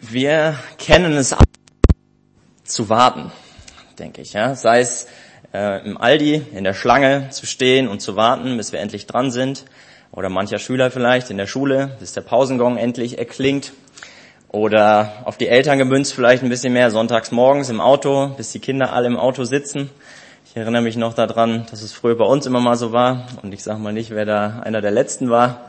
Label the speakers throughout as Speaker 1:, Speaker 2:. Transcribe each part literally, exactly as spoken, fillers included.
Speaker 1: Wir kennen es zu warten, denke ich. Ja? Sei es äh, im Aldi in der Schlange zu stehen und zu warten, bis wir endlich dran sind. Oder mancher Schüler vielleicht in der Schule, bis der Pausengong endlich erklingt. Oder auf die Eltern gemünzt vielleicht ein bisschen mehr, sonntags morgens im Auto, bis die Kinder alle im Auto sitzen. Ich erinnere mich noch daran, dass es früher bei uns immer mal so war. Und ich sage mal nicht, wer da einer der Letzten war.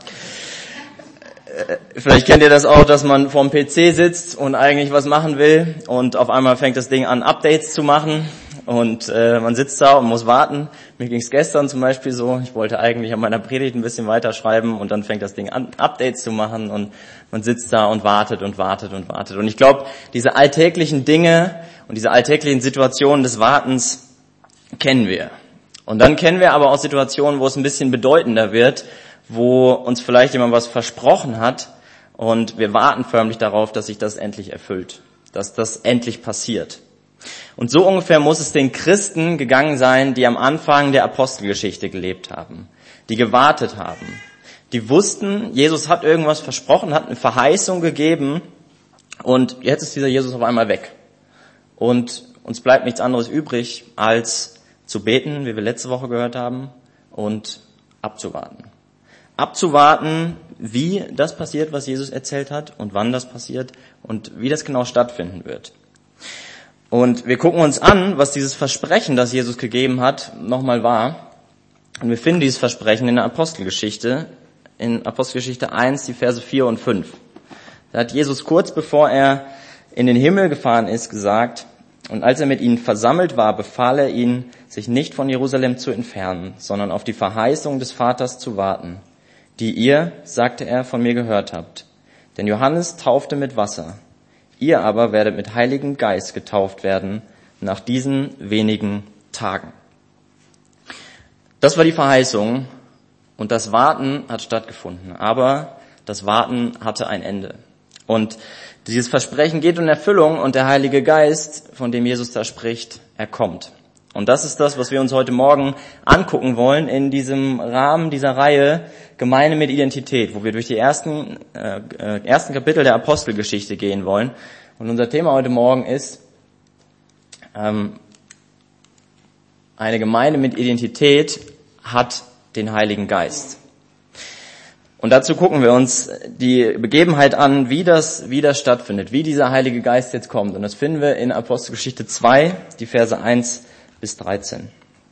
Speaker 1: Vielleicht kennt ihr das auch, dass man vorm P C sitzt und eigentlich was machen will und auf einmal fängt das Ding an, Updates zu machen und äh, man sitzt da und muss warten. Mir ging es gestern zum Beispiel so, ich wollte eigentlich an meiner Predigt ein bisschen weiterschreiben und dann fängt das Ding an, Updates zu machen und man sitzt da und wartet und wartet und wartet. Und ich glaube, diese alltäglichen Dinge und diese alltäglichen Situationen des Wartens kennen wir. Und dann kennen wir aber auch Situationen, wo es ein bisschen bedeutender wird, wo uns vielleicht jemand was versprochen hat und wir warten förmlich darauf, dass sich das endlich erfüllt, dass das endlich passiert. Und so ungefähr muss es den Christen gegangen sein, die am Anfang der Apostelgeschichte gelebt haben, die gewartet haben, die wussten, Jesus hat irgendwas versprochen, hat eine Verheißung gegeben und jetzt ist dieser Jesus auf einmal weg. Und uns bleibt nichts anderes übrig, als zu beten, wie wir letzte Woche gehört haben, und abzuwarten. Abzuwarten, wie das passiert, was Jesus erzählt hat und wann das passiert und wie das genau stattfinden wird. Und wir gucken uns an, was dieses Versprechen, das Jesus gegeben hat, nochmal war. Und wir finden dieses Versprechen in der Apostelgeschichte, in Apostelgeschichte eins, die Verse vier und fünf. Da hat Jesus kurz bevor er in den Himmel gefahren ist, gesagt, und als er mit ihnen versammelt war, befahl er ihnen, sich nicht von Jerusalem zu entfernen, sondern auf die Verheißung des Vaters zu warten, die ihr, sagte er, von mir gehört habt. Denn Johannes taufte mit Wasser. Ihr aber werdet mit Heiligem Geist getauft werden nach diesen wenigen Tagen. Das war die Verheißung und das Warten hat stattgefunden. Aber das Warten hatte ein Ende. Und dieses Versprechen geht in Erfüllung und der Heilige Geist, von dem Jesus da spricht, er kommt. Und das ist das, was wir uns heute Morgen angucken wollen in diesem Rahmen dieser Reihe Gemeinde mit Identität, wo wir durch die ersten, äh, ersten Kapitel der Apostelgeschichte gehen wollen. Und unser Thema heute Morgen ist ähm, eine Gemeinde mit Identität hat den Heiligen Geist. Und dazu gucken wir uns die Begebenheit an, wie das, wie das stattfindet, wie dieser Heilige Geist jetzt kommt. Und das finden wir in Apostelgeschichte zwei, die Verse eins bis dreizehn.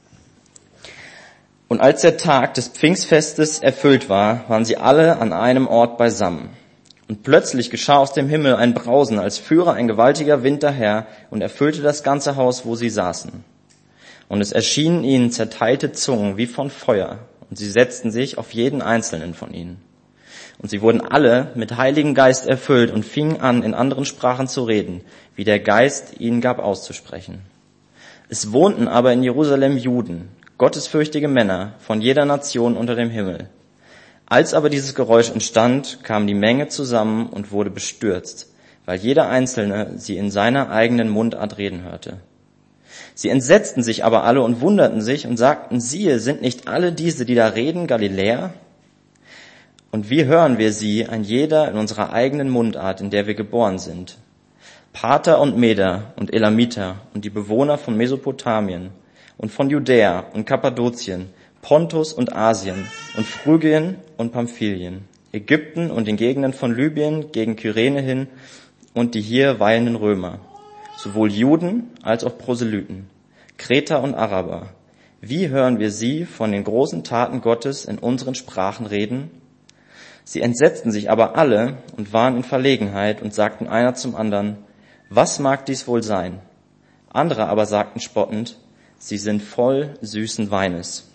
Speaker 1: Und als der Tag des Pfingstfestes erfüllt war, waren sie alle an einem Ort beisammen. Und plötzlich geschah aus dem Himmel ein Brausen, als führe ein gewaltiger Wind daher und erfüllte das ganze Haus, wo sie saßen. Und es erschienen ihnen zerteilte Zungen wie von Feuer, und sie setzten sich auf jeden einzelnen von ihnen. Und sie wurden alle mit Heiligem Geist erfüllt und fingen an, in anderen Sprachen zu reden, wie der Geist ihnen gab auszusprechen. Es wohnten aber in Jerusalem Juden, gottesfürchtige Männer von jeder Nation unter dem Himmel. Als aber dieses Geräusch entstand, kam die Menge zusammen und wurde bestürzt, weil jeder Einzelne sie in seiner eigenen Mundart reden hörte. Sie entsetzten sich aber alle und wunderten sich und sagten, siehe, sind nicht alle diese, die da reden, Galiläer? Und wie hören wir sie, ein jeder in unserer eigenen Mundart, in der wir geboren sind? Parther und Meder und Elamiter und die Bewohner von Mesopotamien und von Judäa und Kappadokien, Pontus und Asien und Phrygien und Pamphylien, Ägypten und den Gegenden von Libyen gegen Kyrene hin und die hier weilenden Römer, sowohl Juden als auch Proselyten, Kreter und Araber. Wie hören wir sie von den großen Taten Gottes in unseren Sprachen reden? Sie entsetzten sich aber alle und waren in Verlegenheit und sagten einer zum anderen, was mag dies wohl sein? Andere aber sagten spottend, sie sind voll süßen Weines.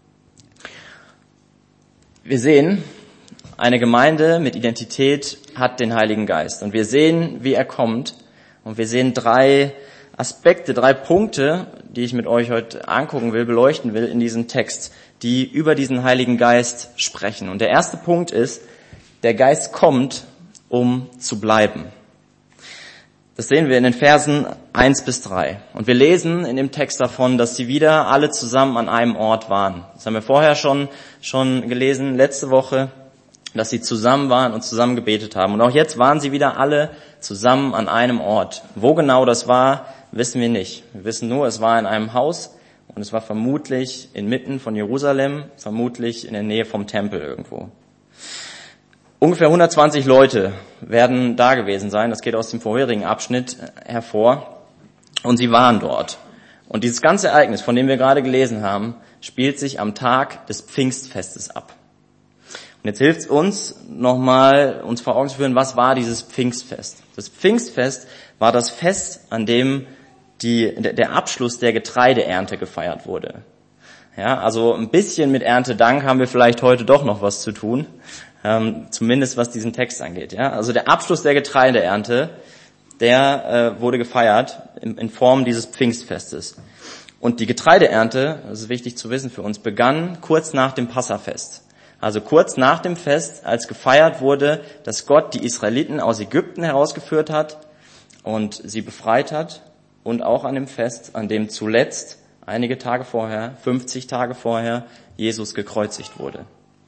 Speaker 1: Wir sehen, eine Gemeinde mit Identität hat den Heiligen Geist. Und wir sehen, wie er kommt. Und wir sehen drei Aspekte, drei Punkte, die ich mit euch heute angucken will, beleuchten will in diesem Text, die über diesen Heiligen Geist sprechen. Und der erste Punkt ist, der Geist kommt, um zu bleiben. Das sehen wir in den Versen eins bis drei. Und wir lesen in dem Text davon, dass sie wieder alle zusammen an einem Ort waren. Das haben wir vorher schon, schon gelesen, letzte Woche. dass sie zusammen waren und zusammen gebetet haben. Und auch jetzt waren sie wieder alle zusammen an einem Ort. Wo genau das war, wissen wir nicht. Wir wissen nur, es war in einem Haus und es war vermutlich inmitten von Jerusalem, vermutlich in der Nähe vom Tempel irgendwo. Ungefähr hundertzwanzig Leute werden da gewesen sein. Das geht aus dem vorherigen Abschnitt hervor. Und sie waren dort. Und dieses ganze Ereignis, von dem wir gerade gelesen haben, spielt sich am Tag des Pfingstfestes ab. Und jetzt hilft es uns nochmal, uns vor Augen zu führen, was war dieses Pfingstfest? Das Pfingstfest war das Fest, an dem die, der Abschluss der Getreideernte gefeiert wurde. Ja, also ein bisschen mit Erntedank haben wir vielleicht heute doch noch was zu tun, ähm, zumindest was diesen Text angeht. Ja, also der Abschluss der Getreideernte, der äh, wurde gefeiert in, in Form dieses Pfingstfestes. Und die Getreideernte, das ist wichtig zu wissen für uns, begann kurz nach dem Passafest. Also kurz nach dem Fest, als gefeiert wurde, dass Gott die Israeliten aus Ägypten herausgeführt hat und sie befreit hat. Und auch an dem Fest, an dem zuletzt, einige Tage vorher, fünfzig Tage vorher, Jesus gekreuzigt wurde.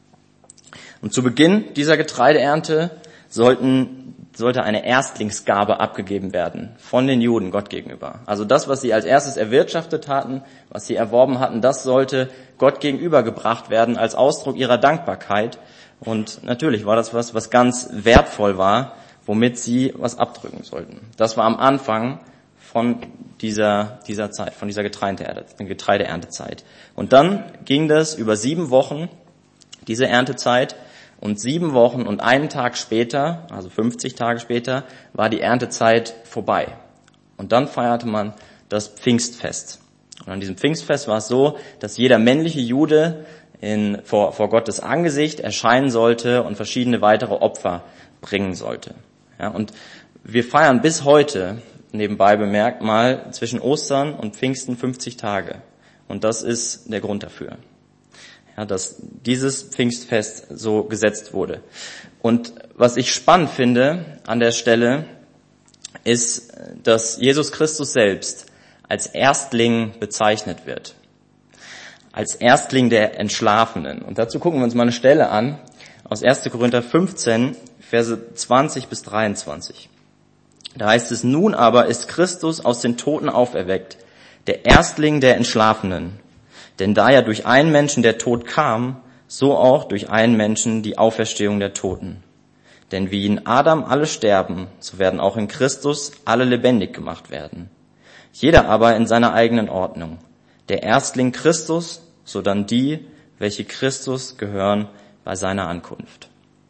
Speaker 1: Und zu Beginn dieser Getreideernte sollten, sollte eine Erstlingsgabe abgegeben werden von den Juden Gott gegenüber. Also das, was sie als erstes erwirtschaftet hatten, was sie erworben hatten, das sollte Gott gegenübergebracht werden als Ausdruck ihrer Dankbarkeit. Und natürlich war das was, was ganz wertvoll war, womit sie was abdrücken sollten. Das war am Anfang von dieser, dieser Zeit, von dieser Getreideerntezeit. Und dann ging das über sieben Wochen, diese Erntezeit, und sieben Wochen und einen Tag später, also fünfzig Tage später, war die Erntezeit vorbei. Und dann feierte man das Pfingstfest. Und an diesem Pfingstfest war es so, dass jeder männliche Jude in, vor, vor Gottes Angesicht erscheinen sollte und verschiedene weitere Opfer bringen sollte. Ja, und wir feiern bis heute, nebenbei bemerkt, mal zwischen Ostern und Pfingsten fünfzig Tage. Und das ist der Grund dafür, ja, dass dieses Pfingstfest so gesetzt wurde. Und was ich spannend finde an der Stelle, ist, dass Jesus Christus selbst als Erstling bezeichnet wird. Als Erstling der Entschlafenen. Und dazu gucken wir uns mal eine Stelle an, aus erster Korinther fünfzehn, Verse zwanzig bis dreiundzwanzig. Da heißt es, nun aber ist Christus aus den Toten auferweckt, der Erstling der Entschlafenen. Denn da ja durch einen Menschen der Tod kam, so auch durch einen Menschen die Auferstehung der Toten. Denn wie in Adam alle sterben, so werden auch in Christus alle lebendig gemacht werden. Jeder aber in seiner eigenen Ordnung. Der Erstling Christus, sodann die, welche Christus gehören bei seiner Ankunft.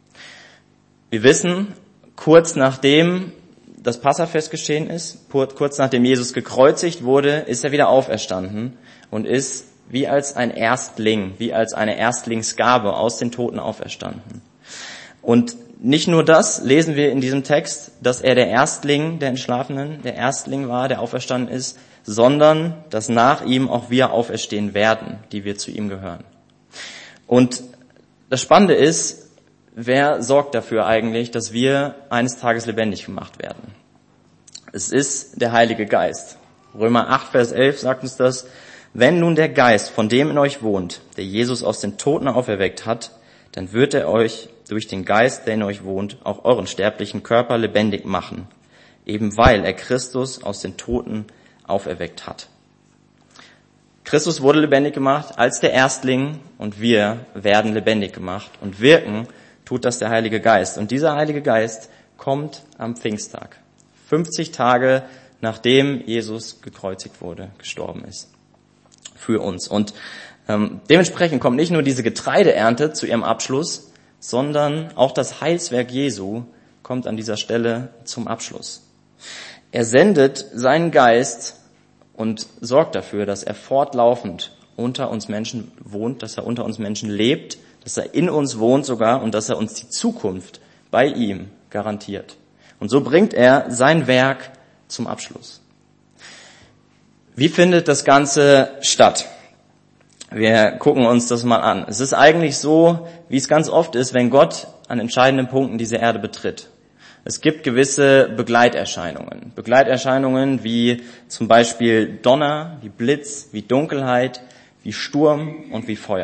Speaker 1: Wir wissen, kurz nachdem das Passafest geschehen ist, kurz nachdem Jesus gekreuzigt wurde, ist er wieder auferstanden und ist wie als ein Erstling, wie als eine Erstlingsgabe aus den Toten auferstanden. Und nicht nur das lesen wir in diesem Text, dass er der Erstling der Entschlafenen, der Erstling war, der auferstanden ist, sondern dass nach ihm auch wir auferstehen werden, die wir zu ihm gehören. Und das Spannende ist, wer sorgt dafür eigentlich, dass wir eines Tages lebendig gemacht werden? Es ist der Heilige Geist. Römer acht, Vers elf sagt uns das. Wenn nun der Geist von dem in euch wohnt, der Jesus aus den Toten auferweckt hat, dann wird er euch durch den Geist, der in euch wohnt, auch euren sterblichen Körper lebendig machen, eben weil er Christus aus den Toten auferweckt hat. Christus wurde lebendig gemacht als der Erstling und wir werden lebendig gemacht und wirken tut das der Heilige Geist. Und dieser Heilige Geist kommt am Pfingsttag, fünfzig Tage nachdem Jesus gekreuzigt wurde, gestorben ist, für uns. Und ähm, dementsprechend kommt nicht nur diese Getreideernte zu ihrem Abschluss, sondern auch das Heilswerk Jesu kommt an dieser Stelle zum Abschluss. Er sendet seinen Geist und sorgt dafür, dass er fortlaufend unter uns Menschen wohnt, dass er unter uns Menschen lebt, dass er in uns wohnt sogar und dass er uns die Zukunft bei ihm garantiert. Und so bringt er sein Werk zum Abschluss. Wie findet das Ganze statt? Wir gucken uns das mal an. Es ist eigentlich so, wie es ganz oft ist, wenn Gott an entscheidenden Punkten diese Erde betritt. Es gibt gewisse Begleiterscheinungen. Begleiterscheinungen wie zum Beispiel Donner, wie Blitz, wie Dunkelheit, wie Sturm und wie Feuer.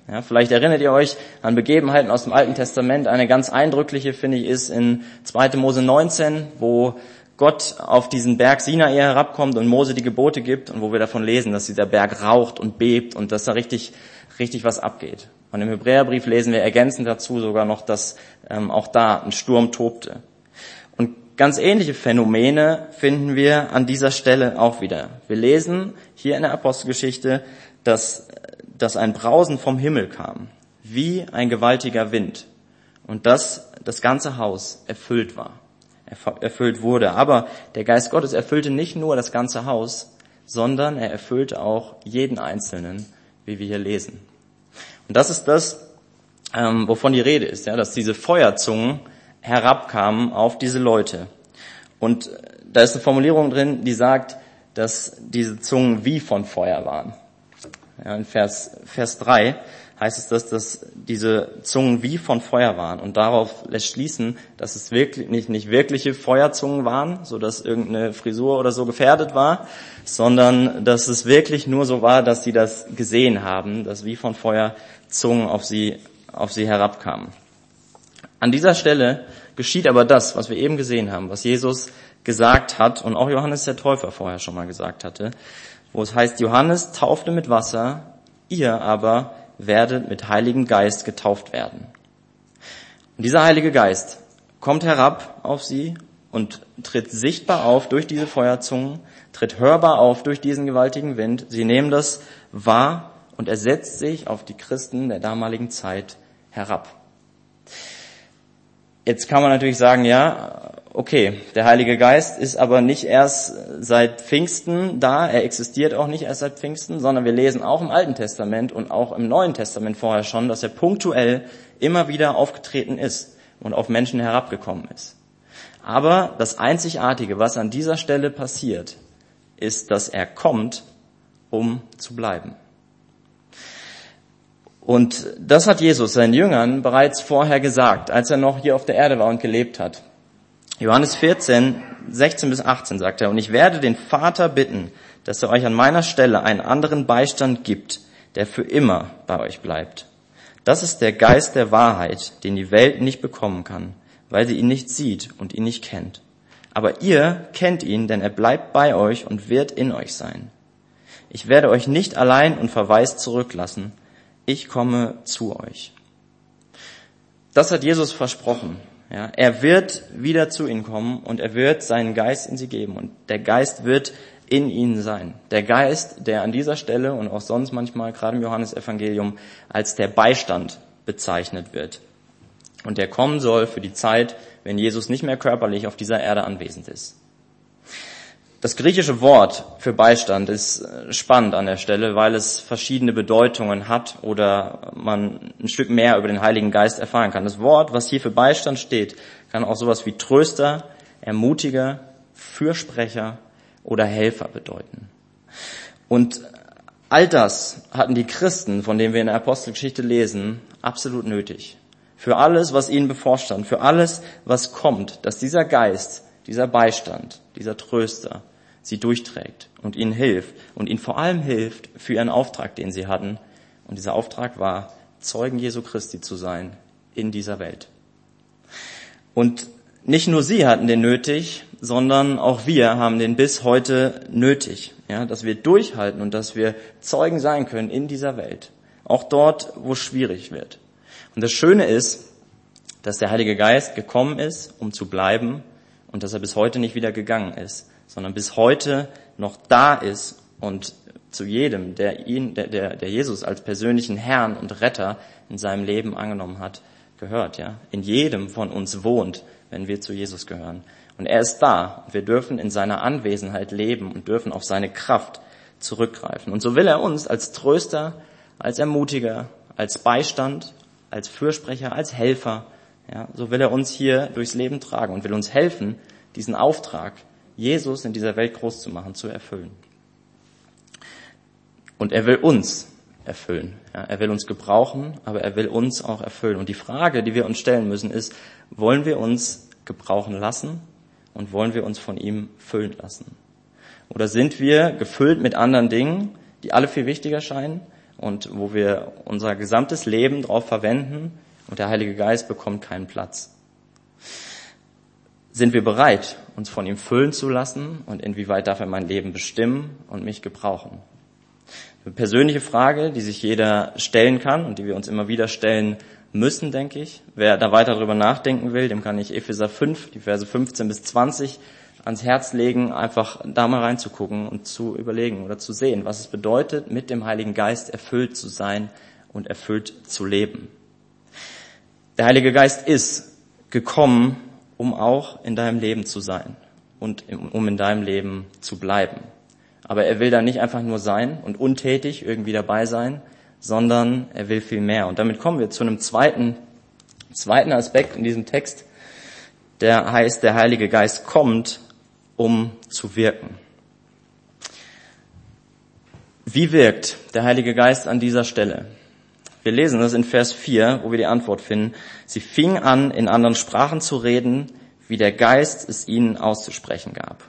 Speaker 1: Ja, vielleicht erinnert ihr euch an Begebenheiten aus dem Alten Testament. Eine ganz eindrückliche, finde ich, ist in zweiter Mose neunzehn, wo Gott auf diesen Berg Sinai herabkommt und Mose die Gebote gibt und wo wir davon lesen, dass dieser Berg raucht und bebt und dass da richtig, richtig was abgeht. Und im Hebräerbrief lesen wir ergänzend dazu sogar noch, dass ähm, auch da ein Sturm tobte. Und ganz ähnliche Phänomene finden wir an dieser Stelle auch wieder. Wir lesen hier in der Apostelgeschichte, dass, dass ein Brausen vom Himmel kam, wie ein gewaltiger Wind. Und dass das ganze Haus erfüllt war. erfüllt wurde. Aber der Geist Gottes erfüllte nicht nur das ganze Haus, sondern er erfüllte auch jeden Einzelnen, wie wir hier lesen. Und das ist das, ähm, wovon die Rede ist, ja, dass diese Feuerzungen herabkamen auf diese Leute. Und da ist eine Formulierung drin, die sagt, dass diese Zungen wie von Feuer waren. Ja, in Vers, Vers drei heißt es, dass, dass diese Zungen wie von Feuer waren. Und darauf lässt schließen, dass es wirklich nicht, nicht wirkliche Feuerzungen waren, so dass irgendeine Frisur oder so gefährdet war, sondern dass es wirklich nur so war, dass sie das gesehen haben, dass wie von Feuer Zungen auf sie, auf sie herabkamen. An dieser Stelle geschieht aber das, was wir eben gesehen haben, was Jesus gesagt hat und auch Johannes der Täufer vorher schon mal gesagt hatte, wo es heißt, Johannes taufte mit Wasser, ihr aber werdet mit Heiligem Geist getauft werden. Und dieser Heilige Geist kommt herab auf sie und tritt sichtbar auf durch diese Feuerzungen, tritt hörbar auf durch diesen gewaltigen Wind. Sie nehmen das wahr und er setzt sich auf die Christen der damaligen Zeit herab. Jetzt kann man natürlich sagen, ja, okay, der Heilige Geist ist aber nicht erst seit Pfingsten da, er existiert auch nicht erst seit Pfingsten, sondern wir lesen auch im Alten Testament und auch im Neuen Testament vorher schon, dass er punktuell immer wieder aufgetreten ist und auf Menschen herabgekommen ist. Aber das Einzigartige, was an dieser Stelle passiert, ist, dass er kommt, um zu bleiben. Und das hat Jesus seinen Jüngern bereits vorher gesagt, als er noch hier auf der Erde war und gelebt hat. Johannes vierzehn, sechzehn bis achtzehn sagt er, und ich werde den Vater bitten, dass er euch an meiner Stelle einen anderen Beistand gibt, der für immer bei euch bleibt. Das ist der Geist der Wahrheit, den die Welt nicht bekommen kann, weil sie ihn nicht sieht und ihn nicht kennt. Aber ihr kennt ihn, denn er bleibt bei euch und wird in euch sein. Ich werde euch nicht allein und verwaist zurücklassen. Ich komme zu euch. Das hat Jesus versprochen. Ja, er wird wieder zu ihnen kommen und er wird seinen Geist in sie geben und der Geist wird in ihnen sein. Der Geist, der an dieser Stelle und auch sonst manchmal, gerade im Johannesevangelium, als der Beistand bezeichnet wird. Und der kommen soll für die Zeit, wenn Jesus nicht mehr körperlich auf dieser Erde anwesend ist. Das griechische Wort für Beistand ist spannend an der Stelle, weil es verschiedene Bedeutungen hat oder man ein Stück mehr über den Heiligen Geist erfahren kann. Das Wort, was hier für Beistand steht, kann auch sowas wie Tröster, Ermutiger, Fürsprecher oder Helfer bedeuten. Und all das hatten die Christen, von denen wir in der Apostelgeschichte lesen, absolut nötig. Für alles, was ihnen bevorstand, für alles, was kommt, dass dieser Geist, dieser Beistand, dieser Tröster sie durchträgt und ihnen hilft und ihnen vor allem hilft für ihren Auftrag, den sie hatten. Und dieser Auftrag war, Zeugen Jesu Christi zu sein in dieser Welt. Und nicht nur sie hatten den nötig, sondern auch wir haben den bis heute nötig, ja, dass wir durchhalten und dass wir Zeugen sein können in dieser Welt. Auch dort, wo es schwierig wird. Und das Schöne ist, dass der Heilige Geist gekommen ist, um zu bleiben, und dass er bis heute nicht wieder gegangen ist, sondern bis heute noch da ist und zu jedem, der ihn, der, der, der Jesus als persönlichen Herrn und Retter in seinem Leben angenommen hat, gehört, ja. In jedem von uns wohnt, wenn wir zu Jesus gehören. Und er ist da. Und wir dürfen in seiner Anwesenheit leben und dürfen auf seine Kraft zurückgreifen. Und so will er uns als Tröster, als Ermutiger, als Beistand, als Fürsprecher, als Helfer, ja, so will er uns hier durchs Leben tragen und will uns helfen, diesen Auftrag, Jesus in dieser Welt groß zu machen, zu erfüllen. Und er will uns erfüllen. Ja, er will uns gebrauchen, aber er will uns auch erfüllen. Und die Frage, die wir uns stellen müssen, ist, wollen wir uns gebrauchen lassen und wollen wir uns von ihm füllen lassen? Oder sind wir gefüllt mit anderen Dingen, die alle viel wichtiger scheinen, und wo wir unser gesamtes Leben drauf verwenden und der Heilige Geist bekommt keinen Platz. Sind wir bereit, uns von ihm füllen zu lassen und inwieweit darf er mein Leben bestimmen und mich gebrauchen? Eine persönliche Frage, die sich jeder stellen kann und die wir uns immer wieder stellen müssen, denke ich. Wer da weiter darüber nachdenken will, dem kann ich Epheser fünf, die Verse fünfzehn bis zwanzig ans Herz legen, einfach da mal reinzugucken und zu überlegen oder zu sehen, was es bedeutet, mit dem Heiligen Geist erfüllt zu sein und erfüllt zu leben. Der Heilige Geist ist gekommen, um auch in deinem Leben zu sein und um in deinem Leben zu bleiben. Aber er will da nicht einfach nur sein und untätig irgendwie dabei sein, sondern er will viel mehr. Und damit kommen wir zu einem zweiten, zweiten Aspekt in diesem Text, der heißt, der Heilige Geist kommt, um zu wirken. Wie wirkt der Heilige Geist an dieser Stelle? Wir lesen das in Vers vier, wo wir die Antwort finden. Sie fingen an, in anderen Sprachen zu reden, wie der Geist es ihnen auszusprechen gab.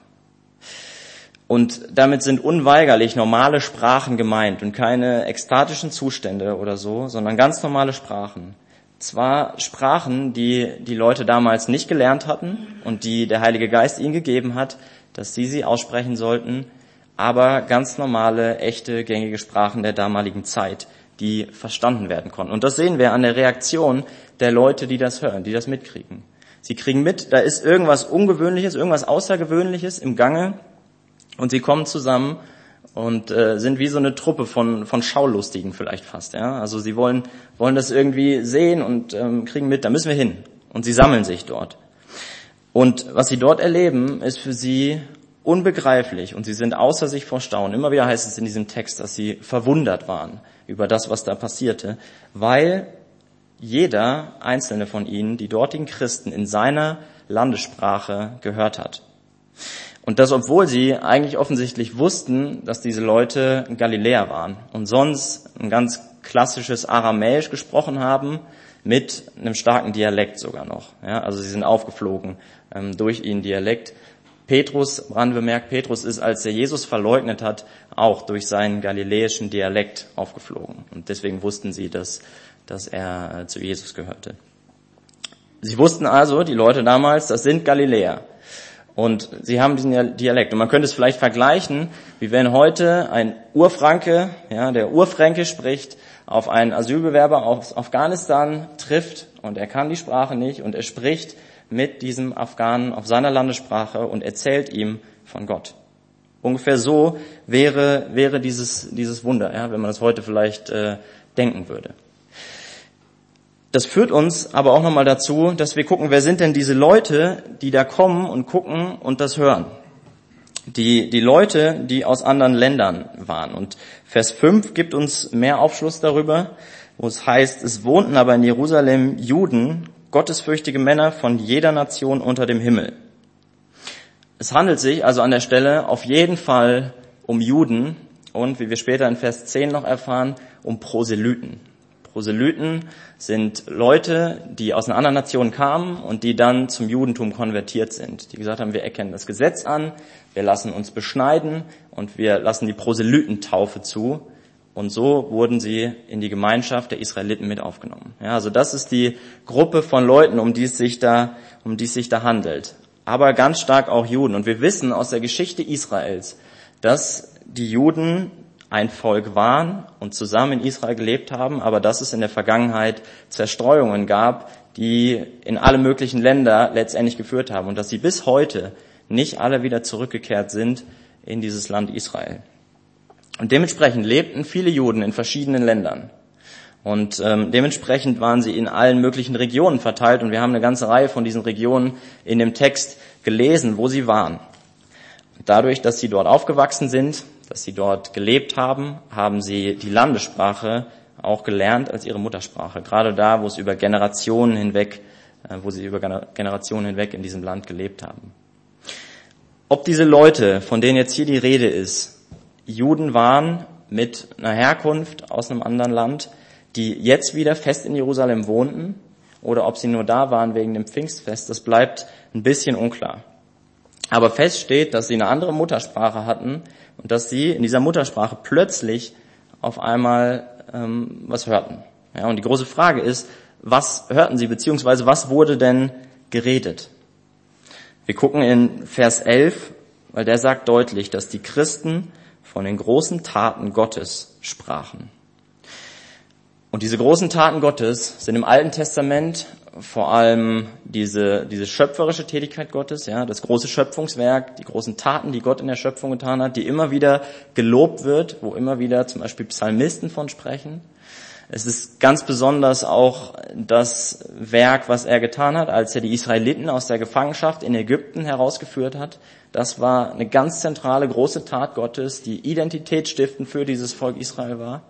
Speaker 1: Und damit sind unweigerlich normale Sprachen gemeint und keine ekstatischen Zustände oder so, sondern ganz normale Sprachen. Zwar Sprachen, die die Leute damals nicht gelernt hatten und die der Heilige Geist ihnen gegeben hat, dass sie sie aussprechen sollten, aber ganz normale, echte, gängige Sprachen der damaligen Zeit, die verstanden werden konnten. Und das sehen wir an der Reaktion der Leute, die das hören, die das mitkriegen. Sie kriegen mit, da ist irgendwas Ungewöhnliches, irgendwas Außergewöhnliches im Gange und sie kommen zusammen und äh, sind wie so eine Truppe von von Schaulustigen vielleicht fast. Ja, also sie wollen wollen das irgendwie sehen und ähm, kriegen mit, da müssen wir hin. Und sie sammeln sich dort. Und was sie dort erleben, ist für sie unbegreiflich und sie sind außer sich vor Staunen. Immer wieder heißt es in diesem Text, dass sie verwundert waren über das, was da passierte, weil jeder einzelne von ihnen die dortigen Christen in seiner Landessprache gehört hat. Und das, obwohl sie eigentlich offensichtlich wussten, dass diese Leute Galiläer waren und sonst ein ganz klassisches Aramäisch gesprochen haben, mit einem starken Dialekt sogar noch. Ja, also sie sind aufgeflogen ähm, durch ihren Dialekt. Petrus, brandbemerkt, Petrus ist, als er Jesus verleugnet hat, auch durch seinen galiläischen Dialekt aufgeflogen. Und deswegen wussten sie, dass, dass er zu Jesus gehörte. Sie wussten also, die Leute damals, das sind Galiläer. Und sie haben diesen Dialekt. Und man könnte es vielleicht vergleichen, wie wenn heute ein Urfranke, ja, der Urfränkisch spricht, auf einen Asylbewerber aus Afghanistan trifft und er kann die Sprache nicht und er spricht mit diesem Afghanen auf seiner Landessprache und erzählt ihm von Gott. Ungefähr so wäre wäre dieses dieses Wunder, ja, wenn man das heute vielleicht äh, denken würde. Das führt uns aber auch nochmal dazu, dass wir gucken, wer sind denn diese Leute, die da kommen und gucken und das hören. Die, die Leute, die aus anderen Ländern waren. Und Vers fünf gibt uns mehr Aufschluss darüber, wo es heißt, es wohnten aber in Jerusalem Juden, gottesfürchtige Männer von jeder Nation unter dem Himmel. Es handelt sich also an der Stelle auf jeden Fall um Juden und, wie wir später in Vers zehn noch erfahren, um Proselyten. Proselyten sind Leute, die aus einer anderen Nation kamen und die dann zum Judentum konvertiert sind. Die gesagt haben, wir erkennen das Gesetz an, wir lassen uns beschneiden und wir lassen die Proselytentaufe zu. Und so wurden sie in die Gemeinschaft der Israeliten mit aufgenommen. Ja, also das ist die Gruppe von Leuten, um die es sich da, um die es sich da handelt. Aber ganz stark auch Juden. Und wir wissen aus der Geschichte Israels, dass die Juden ein Volk waren und zusammen in Israel gelebt haben, aber dass es in der Vergangenheit Zerstreuungen gab, die in alle möglichen Länder letztendlich geführt haben und dass sie bis heute nicht alle wieder zurückgekehrt sind in dieses Land Israel. Und dementsprechend lebten viele Juden in verschiedenen Ländern. Und ähm, dementsprechend waren sie in allen möglichen Regionen verteilt und wir haben eine ganze Reihe von diesen Regionen in dem Text gelesen, wo sie waren. Und dadurch, dass sie dort aufgewachsen sind, dass sie dort gelebt haben, haben sie die Landessprache auch gelernt als ihre Muttersprache. Gerade da, wo es über Generationen hinweg, wo sie über Generationen hinweg in diesem Land gelebt haben. Ob diese Leute, von denen jetzt hier die Rede ist, Juden waren mit einer Herkunft aus einem anderen Land, die jetzt wieder fest in Jerusalem wohnten, oder ob sie nur da waren wegen dem Pfingstfest, das bleibt ein bisschen unklar. Aber fest steht, dass sie eine andere Muttersprache hatten und dass sie in dieser Muttersprache plötzlich auf einmal ähm, was hörten. Ja, und die große Frage ist, was hörten sie, beziehungsweise was wurde denn geredet? Wir gucken in Vers elf, weil der sagt deutlich, dass die Christen von den großen Taten Gottes sprachen. Und diese großen Taten Gottes sind im Alten Testament vor allem diese, diese schöpferische Tätigkeit Gottes, ja, das große Schöpfungswerk, die großen Taten, die Gott in der Schöpfung getan hat, die immer wieder gelobt wird, wo immer wieder zum Beispiel Psalmisten von sprechen. Es ist ganz besonders auch das Werk, was er getan hat, als er die Israeliten aus der Gefangenschaft in Ägypten herausgeführt hat. Das war eine ganz zentrale, große Tat Gottes, die identitätsstiftend für dieses Volk Israel war.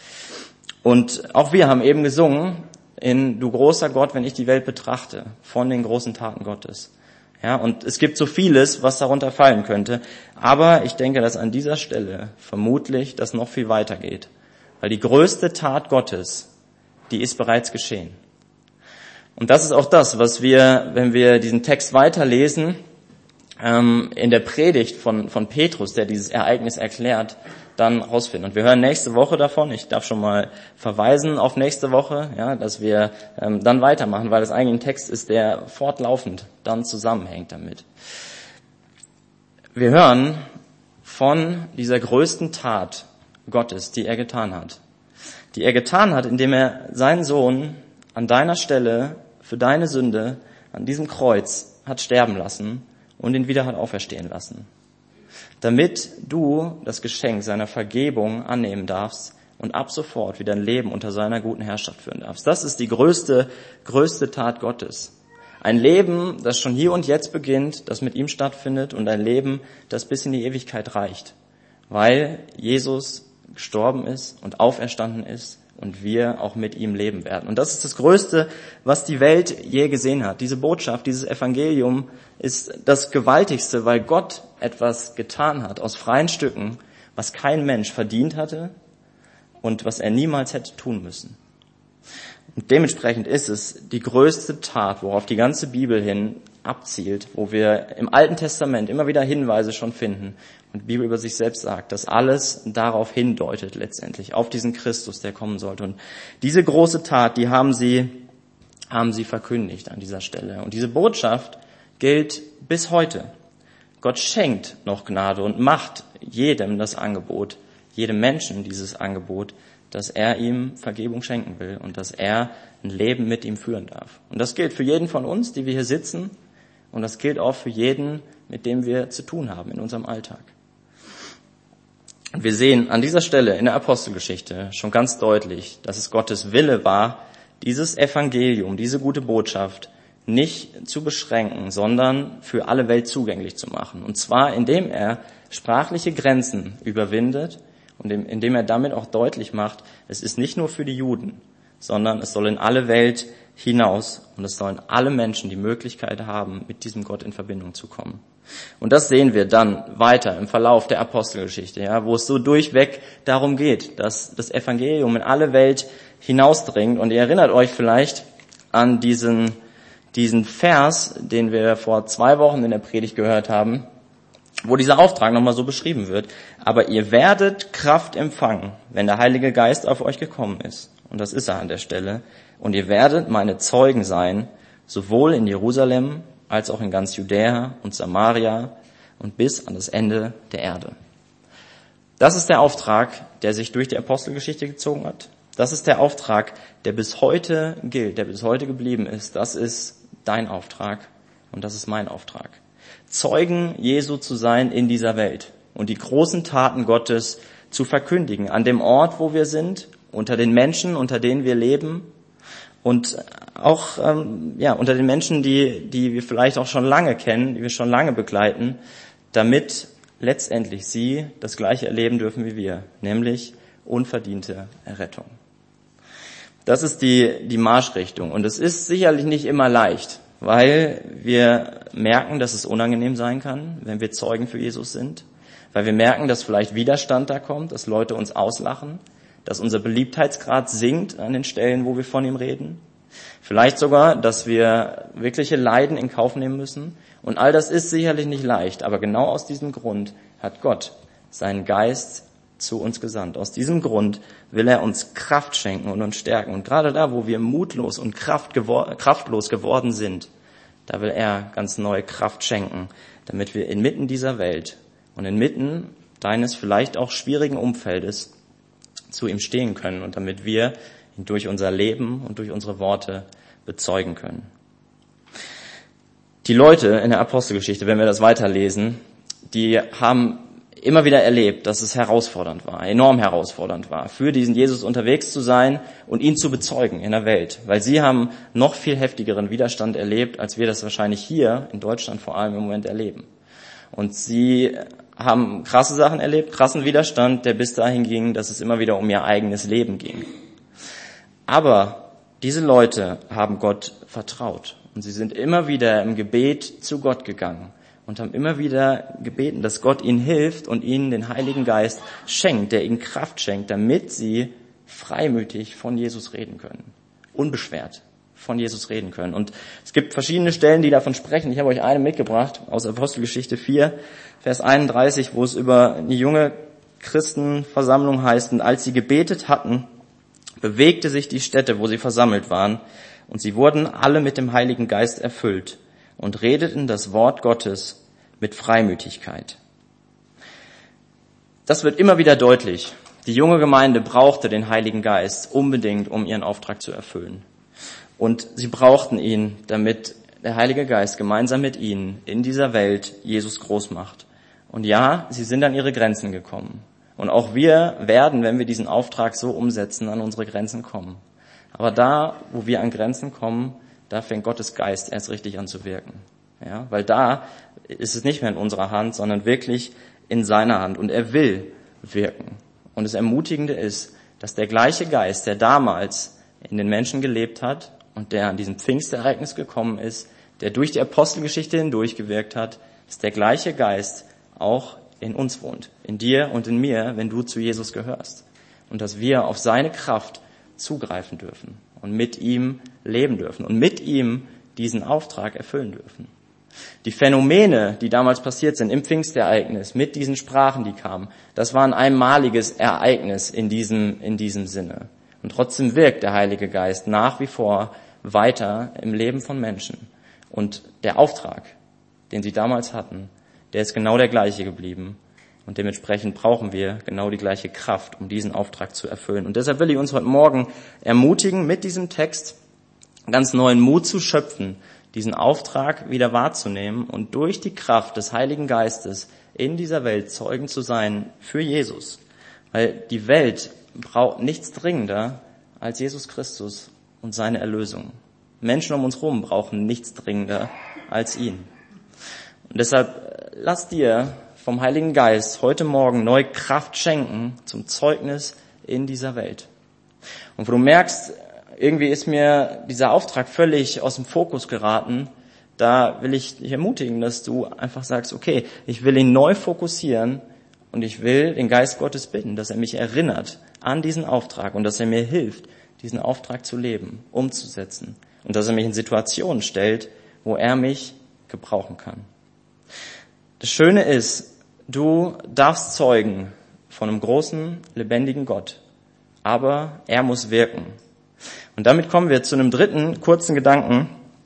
Speaker 1: Und auch wir haben eben gesungen in Du großer Gott, wenn ich die Welt betrachte, von den großen Taten Gottes. Ja, und es gibt so vieles, was darunter fallen könnte. Aber ich denke, dass an dieser Stelle vermutlich das noch viel weiter geht. Weil die größte Tat Gottes, die ist bereits geschehen. Und das ist auch das, was wir, wenn wir diesen Text weiterlesen, ähm, in der Predigt von, von Petrus, der dieses Ereignis erklärt, dann rausfinden. Und wir hören nächste Woche davon. Ich darf schon mal verweisen auf nächste Woche, ja, dass wir ähm, dann weitermachen, weil es eigentlich ein Text ist, der fortlaufend dann zusammenhängt damit. Wir hören von dieser größten Tat Gottes, die er getan hat. Die er getan hat, indem er seinen Sohn an deiner Stelle für deine Sünde an diesem Kreuz hat sterben lassen und ihn wieder hat auferstehen lassen. Damit du das Geschenk seiner Vergebung annehmen darfst und ab sofort wieder ein Leben unter seiner guten Herrschaft führen darfst. Das ist die größte, größte Tat Gottes. Ein Leben, das schon hier und jetzt beginnt, das mit ihm stattfindet und ein Leben, das bis in die Ewigkeit reicht. Weil Jesus gestorben ist und auferstanden ist und wir auch mit ihm leben werden. Und das ist das Größte, was die Welt je gesehen hat. Diese Botschaft, dieses Evangelium ist das Gewaltigste, weil Gott etwas getan hat aus freien Stücken, was kein Mensch verdient hatte und was er niemals hätte tun müssen. Und dementsprechend ist es die größte Tat, worauf die ganze Bibel hin abzielt, wo wir im Alten Testament immer wieder Hinweise schon finden und die Bibel über sich selbst sagt, dass alles darauf hindeutet letztendlich, auf diesen Christus, der kommen sollte. Und diese große Tat, die haben sie, haben sie verkündigt an dieser Stelle. Und diese Botschaft gilt bis heute. Gott schenkt noch Gnade und macht jedem das Angebot, jedem Menschen dieses Angebot, dass er ihm Vergebung schenken will und dass er ein Leben mit ihm führen darf. Und das gilt für jeden von uns, die wir hier sitzen, und das gilt auch für jeden, mit dem wir zu tun haben in unserem Alltag. Und wir sehen an dieser Stelle in der Apostelgeschichte schon ganz deutlich, dass es Gottes Wille war, dieses Evangelium, diese gute Botschaft nicht zu beschränken, sondern für alle Welt zugänglich zu machen. Und zwar, indem er sprachliche Grenzen überwindet und indem er damit auch deutlich macht, es ist nicht nur für die Juden, sondern es soll in alle Welt hinaus und es sollen alle Menschen die Möglichkeit haben, mit diesem Gott in Verbindung zu kommen. Und das sehen wir dann weiter im Verlauf der Apostelgeschichte, ja, wo es so durchweg darum geht, dass das Evangelium in alle Welt hinausdringt. Und ihr erinnert euch vielleicht an diesen, diesen Vers, den wir vor zwei Wochen in der Predigt gehört haben, wo dieser Auftrag nochmal so beschrieben wird. Aber ihr werdet Kraft empfangen, wenn der Heilige Geist auf euch gekommen ist. Und das ist er an der Stelle. Und ihr werdet meine Zeugen sein, sowohl in Jerusalem als auch in ganz Judäa und Samaria und bis an das Ende der Erde. Das ist der Auftrag, der sich durch die Apostelgeschichte gezogen hat. Das ist der Auftrag, der bis heute gilt, der bis heute geblieben ist. Das ist dein Auftrag und das ist mein Auftrag. Zeugen Jesu zu sein in dieser Welt und die großen Taten Gottes zu verkündigen, an dem Ort, wo wir sind, unter den Menschen, unter denen wir leben und auch ähm, ja unter den Menschen, die die wir vielleicht auch schon lange kennen, die wir schon lange begleiten, damit letztendlich sie das Gleiche erleben dürfen wie wir, nämlich unverdiente Errettung. Das ist die die Marschrichtung und es ist sicherlich nicht immer leicht, weil wir merken, dass es unangenehm sein kann, wenn wir Zeugen für Jesus sind, weil wir merken, dass vielleicht Widerstand da kommt, dass Leute uns auslachen, dass unser Beliebtheitsgrad sinkt an den Stellen, wo wir von ihm reden. Vielleicht sogar, dass wir wirkliche Leiden in Kauf nehmen müssen. Und all das ist sicherlich nicht leicht, aber genau aus diesem Grund hat Gott seinen Geist zu uns gesandt. Aus diesem Grund will er uns Kraft schenken und uns stärken. Und gerade da, wo wir mutlos und kraft gewor- kraftlos geworden sind, da will er ganz neue Kraft schenken, damit wir inmitten dieser Welt und inmitten deines vielleicht auch schwierigen Umfeldes zu ihm stehen können und damit wir ihn durch unser Leben und durch unsere Worte bezeugen können. Die Leute in der Apostelgeschichte, wenn wir das weiterlesen, die haben immer wieder erlebt, dass es herausfordernd war, enorm herausfordernd war, für diesen Jesus unterwegs zu sein und ihn zu bezeugen in der Welt. Weil sie haben noch viel heftigeren Widerstand erlebt, als wir das wahrscheinlich hier in Deutschland vor allem im Moment erleben. Und sie haben krasse Sachen erlebt, krassen Widerstand, der bis dahin ging, dass es immer wieder um ihr eigenes Leben ging. Aber diese Leute haben Gott vertraut und sie sind immer wieder im Gebet zu Gott gegangen und haben immer wieder gebeten, dass Gott ihnen hilft und ihnen den Heiligen Geist schenkt, der ihnen Kraft schenkt, damit sie freimütig von Jesus reden können, unbeschwert von Jesus reden können. Und es gibt verschiedene Stellen, die davon sprechen. Ich habe euch eine mitgebracht aus Apostelgeschichte vier, Vers einunddreißig, wo es über eine junge Christenversammlung heißt: Und als sie gebetet hatten, bewegte sich die Stätte, wo sie versammelt waren, und sie wurden alle mit dem Heiligen Geist erfüllt und redeten das Wort Gottes mit Freimütigkeit. Das wird immer wieder deutlich. Die junge Gemeinde brauchte den Heiligen Geist unbedingt, um ihren Auftrag zu erfüllen. Und sie brauchten ihn, damit der Heilige Geist gemeinsam mit ihnen in dieser Welt Jesus groß macht. Und ja, sie sind an ihre Grenzen gekommen. Und auch wir werden, wenn wir diesen Auftrag so umsetzen, an unsere Grenzen kommen. Aber da, wo wir an Grenzen kommen, da fängt Gottes Geist erst richtig an zu wirken. Ja, weil da ist es nicht mehr in unserer Hand, sondern wirklich in seiner Hand. Und er will wirken. Und das Ermutigende ist, dass der gleiche Geist, der damals in den Menschen gelebt hat und der an diesem Pfingstereignis gekommen ist, der durch die Apostelgeschichte hindurch gewirkt hat, ist der gleiche Geist auch in uns wohnt, in dir und in mir, wenn du zu Jesus gehörst. Und dass wir auf seine Kraft zugreifen dürfen und mit ihm leben dürfen und mit ihm diesen Auftrag erfüllen dürfen. Die Phänomene, die damals passiert sind im Pfingstereignis, mit diesen Sprachen, die kamen, das war ein einmaliges Ereignis in diesem, in diesem Sinne. Und trotzdem wirkt der Heilige Geist nach wie vor weiter im Leben von Menschen. Und der Auftrag, den sie damals hatten, der ist genau der gleiche geblieben. Und dementsprechend brauchen wir genau die gleiche Kraft, um diesen Auftrag zu erfüllen. Und deshalb will ich uns heute Morgen ermutigen, mit diesem Text ganz neuen Mut zu schöpfen, diesen Auftrag wieder wahrzunehmen und durch die Kraft des Heiligen Geistes in dieser Welt Zeugen zu sein für Jesus. Weil die Welt braucht nichts dringender als Jesus Christus und seine Erlösung. Menschen um uns herum brauchen nichts dringender als ihn. Und deshalb lass dir vom Heiligen Geist heute Morgen neue Kraft schenken zum Zeugnis in dieser Welt. Und wo du merkst, irgendwie ist mir dieser Auftrag völlig aus dem Fokus geraten, da will ich dich ermutigen, dass du einfach sagst, okay, ich will ihn neu fokussieren und ich will den Geist Gottes bitten, dass er mich erinnert an diesen Auftrag und dass er mir hilft, diesen Auftrag zu leben, umzusetzen und dass er mich in Situationen stellt, wo er mich gebrauchen kann. Das Schöne ist, du darfst zeugen von einem großen, lebendigen Gott, aber er muss wirken. Und damit kommen wir zu einem dritten kurzen Gedanken,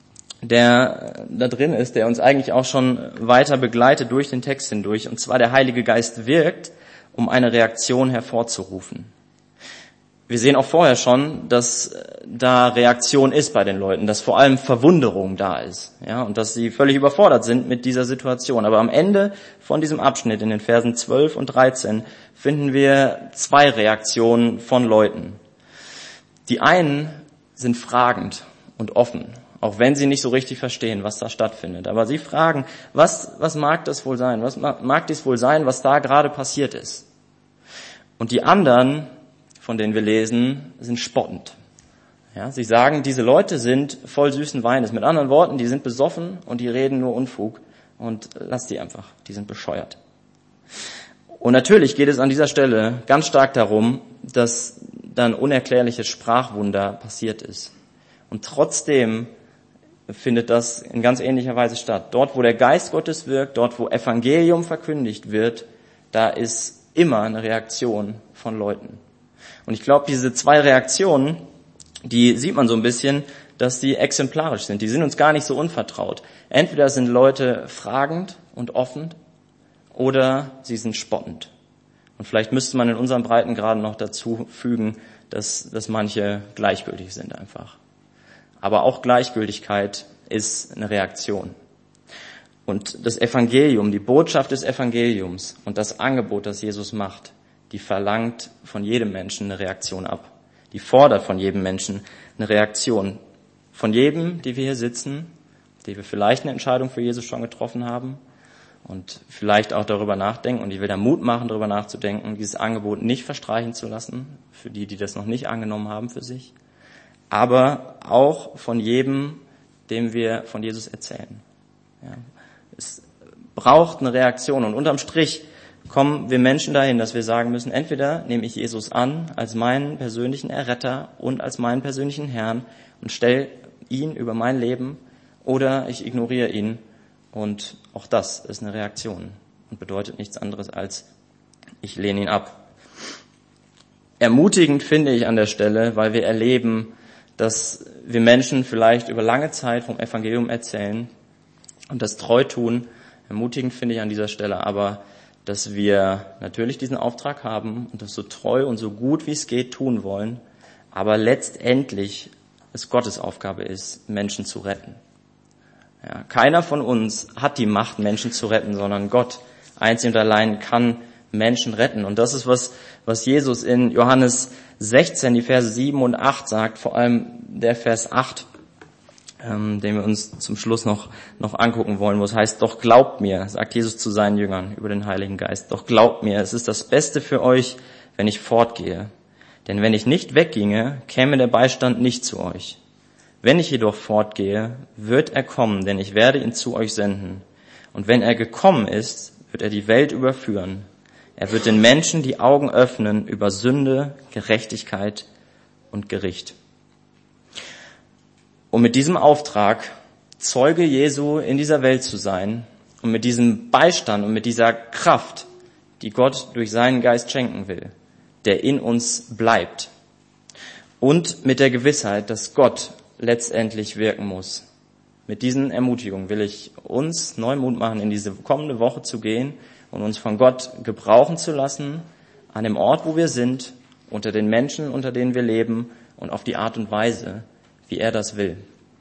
Speaker 1: der da drin ist, der uns eigentlich auch schon weiter begleitet durch den Text hindurch. Und zwar der Heilige Geist wirkt, um eine Reaktion hervorzurufen. Wir sehen auch vorher schon, dass da Reaktion ist bei den Leuten, dass vor allem Verwunderung da ist, ja, und dass sie völlig überfordert sind mit dieser Situation. Aber am Ende von diesem Abschnitt, in den Versen zwölf und dreizehn, finden wir zwei Reaktionen von Leuten. Die einen sind fragend und offen, auch wenn sie nicht so richtig verstehen, was da stattfindet. Aber sie fragen, was, was mag das wohl sein? Was mag dies wohl sein, was da gerade passiert ist? Und die anderen, von denen wir lesen, sind spottend. Ja, sie sagen, diese Leute sind voll süßen Weines. Mit anderen Worten, die sind besoffen und die reden nur Unfug. Und lass die einfach, die sind bescheuert. Und natürlich geht es an dieser Stelle ganz stark darum, dass dann unerklärliches Sprachwunder passiert ist. Und trotzdem findet das in ganz ähnlicher Weise statt. Dort, wo der Geist Gottes wirkt, dort, wo Evangelium verkündigt wird, da ist immer eine Reaktion von Leuten. Und ich glaube, diese zwei Reaktionen, die sieht man so ein bisschen, dass die exemplarisch sind. Die sind uns gar nicht so unvertraut. Entweder sind Leute fragend und offen oder sie sind spottend. Und vielleicht müsste man in unseren Breitengraden noch dazu fügen, dass, dass manche gleichgültig sind einfach. Aber auch Gleichgültigkeit ist eine Reaktion. Und das Evangelium, die Botschaft des Evangeliums und das Angebot, das Jesus macht, die verlangt von jedem Menschen eine Reaktion ab. Die fordert von jedem Menschen eine Reaktion. Von jedem, die wir hier sitzen, die wir vielleicht eine Entscheidung für Jesus schon getroffen haben und vielleicht auch darüber nachdenken, und ich will da Mut machen, darüber nachzudenken, dieses Angebot nicht verstreichen zu lassen, für die, die das noch nicht angenommen haben für sich, aber auch von jedem, dem wir von Jesus erzählen. Ja, es braucht eine Reaktion, und unterm Strich kommen wir Menschen dahin, dass wir sagen müssen, entweder nehme ich Jesus an als meinen persönlichen Erretter und als meinen persönlichen Herrn und stelle ihn über mein Leben, oder ich ignoriere ihn. Und auch das ist eine Reaktion und bedeutet nichts anderes als, ich lehne ihn ab. Ermutigend finde ich an der Stelle, weil wir erleben, dass wir Menschen vielleicht über lange Zeit vom Evangelium erzählen und das treu tun. Ermutigend finde ich an dieser Stelle aber, dass wir natürlich diesen Auftrag haben und das so treu und so gut wie es geht tun wollen, aber letztendlich es Gottes Aufgabe ist, Menschen zu retten. Ja, keiner von uns hat die Macht, Menschen zu retten, sondern Gott einzig und allein kann Menschen retten. Und das ist was, was Jesus in Johannes sechzehn, die Verse sieben und acht sagt, vor allem der Vers acht, ähm, den wir uns zum Schluss noch, noch angucken wollen, wo es heißt, doch glaubt mir, sagt Jesus zu seinen Jüngern über den Heiligen Geist, doch glaubt mir, es ist das Beste für euch, wenn ich fortgehe. Denn wenn ich nicht wegginge, käme der Beistand nicht zu euch. Wenn ich jedoch fortgehe, wird er kommen, denn ich werde ihn zu euch senden. Und wenn er gekommen ist, wird er die Welt überführen. Er wird den Menschen die Augen öffnen über Sünde, Gerechtigkeit und Gericht. Um mit diesem Auftrag, Zeuge Jesu in dieser Welt zu sein, und mit diesem Beistand und mit dieser Kraft, die Gott durch seinen Geist schenken will, der in uns bleibt, und mit der Gewissheit, dass Gott letztendlich wirken muss. Mit diesen Ermutigungen will ich uns neu Mut machen, in diese kommende Woche zu gehen und uns von Gott gebrauchen zu lassen, an dem Ort, wo wir sind, unter den Menschen, unter denen wir leben und auf die Art und Weise, wie er das will.